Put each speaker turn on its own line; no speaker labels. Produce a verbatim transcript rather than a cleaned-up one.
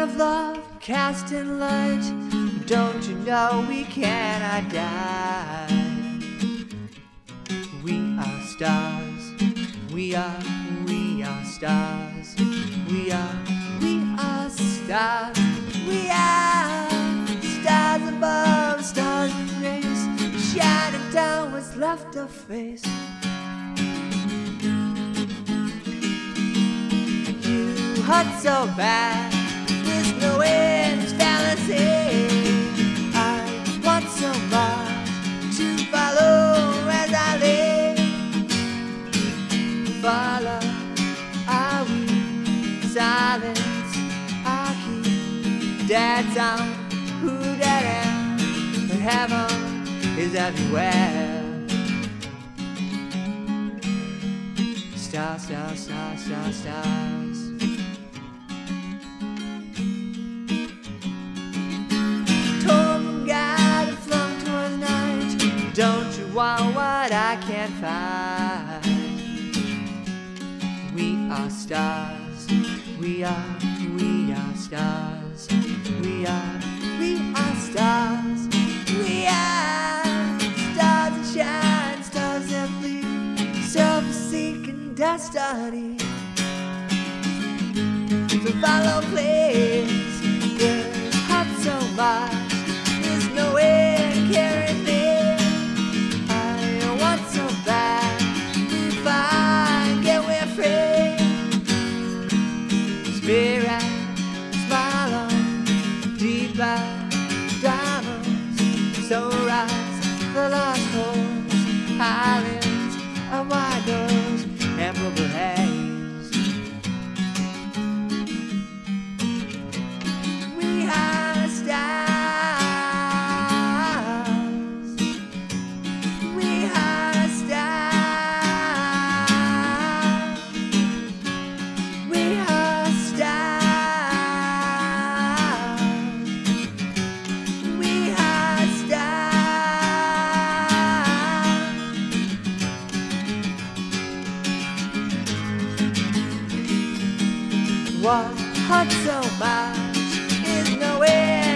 of love cast in light. Don't you know we cannot die? We are stars. We are, we are stars. We are, we are stars. We are stars above, stars in race, shining down what's left of face. You hurt so bad, there's no end, it's fallacy. I want so much to follow as I live. Follow, are we silence? I keep dead sound, who dead end, but heaven is everywhere. Stars, stars, stars, stars, stars. Torn from God and flung towards night. Don't you want what I can't find? We are stars. We are, we are stars. We are, we are stars. We are stars that shine, stars that bleed, self-seeking destiny. So follow, please. There's hurt so much, there's no way to carry me. I want so bad, if I get away free. Spirit, smile on, deeper diamonds. So rise the lost holes, islands, and wide doors, and purple haze. We are stars. We are stars. We are stars. We are stars. What hurts so much is nowhere